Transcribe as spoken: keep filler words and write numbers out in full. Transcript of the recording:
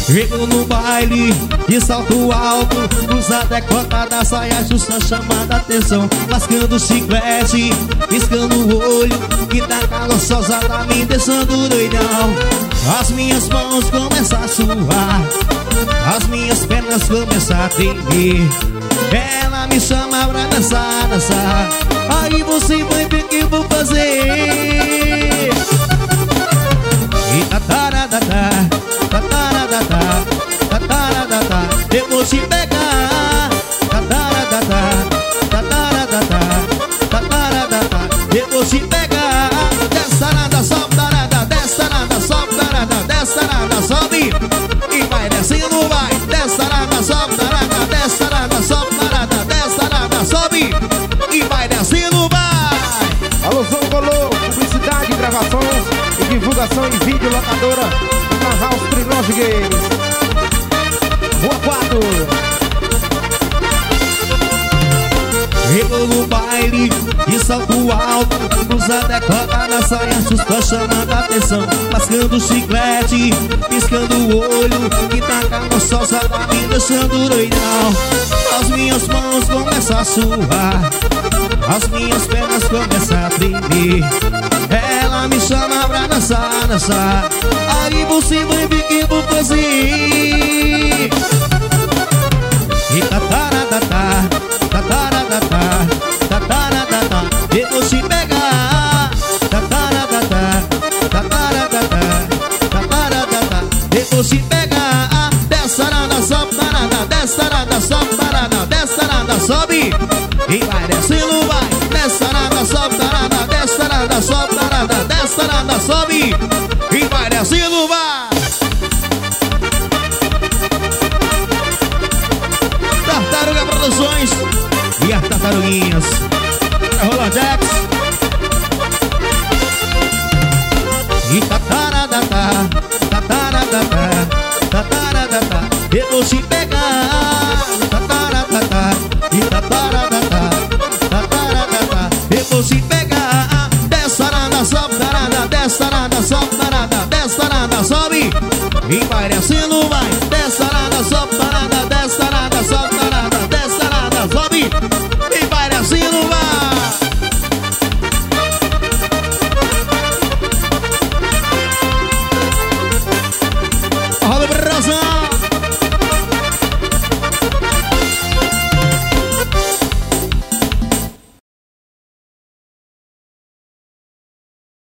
Chego no baile de salto alto, blusa decotada, saia justa chamando a atenção, lascando chiclete, piscando o olho, que tá calorosa tá me deixando doidão. As minhas mãos começam a suar, as minhas pernas começam a tremer. Ela me chama pra dançar, dançar. Aí você vai ver o que eu vou fazer. E tataradata, tataradata, tataradata, eu vou te pegar. Tataradata, tataradata, tataradata, eu vou te pegar. Desce nada, sobe tarada, desce nada, sobe tarada, desce nada, sobe e vai descendo, vai. Desce nada, sobe tarada, desce nada, sobe tarada, desce nada, sobe e vai descendo, vai. Alusão Colô, publicidade, gravações e divulgação em vídeo, locadora na House Trilogy Games. Rua quatro. Eu no baile de salto alto, blusa decotada, saia justa chamando a atenção, lascando chiclete, piscando o olho, que tá calorosa tá me deixando doidão. As minhas mãos começam a suar, as minhas pernas começam a tremer. Ela me chama pra dançar, dançar. Aí você vai ver o que eu vou fazer. E tataradata, tataradata, tataradata, eu vou te pegar. Tataradata, tataradata, tataradata, eu vou te pegar. Desce nada, sobe tarada, desce nada, sobe tarada, desce nada, sobe e vai descendo, vai. Desce nada, sobe tarada, desce nada, sobe tarada, desce nada, sobe e vai descendo, vai. Tartaruga Produções e as Tartaruguinhas. Roland Jax. E tataradata, tataradata, tataradata, eu vou te pegar.